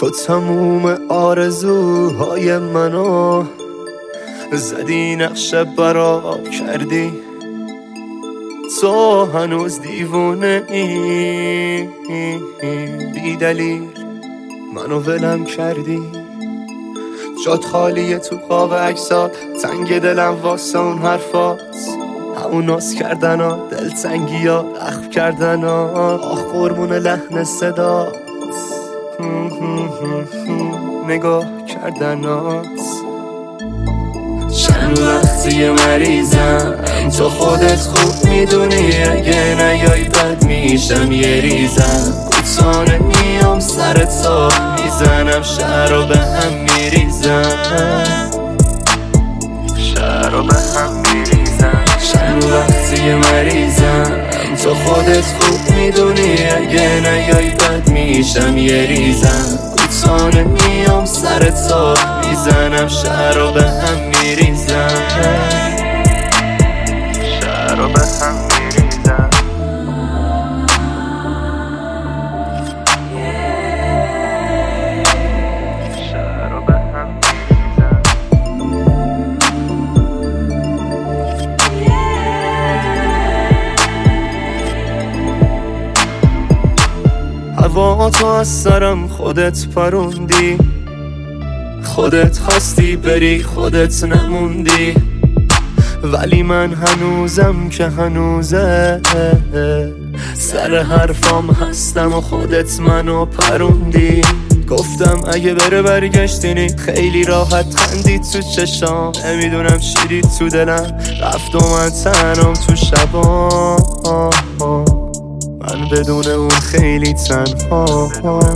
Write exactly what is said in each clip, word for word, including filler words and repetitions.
تو تموم آرزوهای منو زدی، نقش برا کردی. تو هنوز دیوونه ای، بی دلیل منو ولم کردی. جات خالیه تو قاب عکسات، تنگ دلم واسه اون حرفات، همون ناز کردن ها، دلتنگی ها، اخم کردن ها، آخ قربون لحن صدات، نگاه کردنات. چند وقتی مریضم، تو خودت خوب میدونی، اگه نیای بد میشم یه ریزم. کوتاه میام سر تو میزنم، شهر رو به هم میریزم، شهر رو به هم میریزم. چند وقتی مریضم، تو خودت خوب میدونی، اگه نیای بد میشم یه ریزم. کوتاه میام سر تو میزنم، شهر رو به هم میریزم، شهر رو به هم میریزم. شهر رو به هم میریزم. هوا تو از سرم خودت پروندی، خودت خواستی بری خودت نموندی، ولی من هنوزم که هنوزه سر حرفام هستم و خودت منو پروندی. گفتم اگه بره برگشتینی، خیلی راحت خندید تو چشام، نمیدونم چی دید تو دلم، رفت و من تنم تو شبا، من بدون اون خیلی تنها.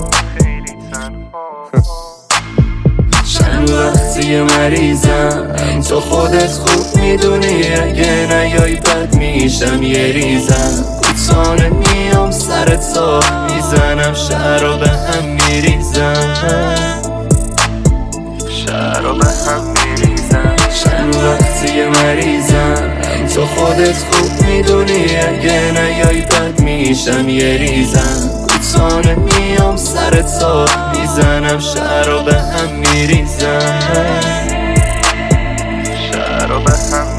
چند وقتی مریضم، تو خودت خوب میدونی، اگه نیای بد میشم یه ریزم. کوتاه میام سر تو میزنم، شهر رو به هم میریزم، شهر رو به هم میریزم. چند وقتی مریضم، تو خودت خوب میدونی، اگه نیای بد میشم یه ریزم. کوتاه میام سر تو میزنم، شهر رو به هم میریزم، شهر رو به هم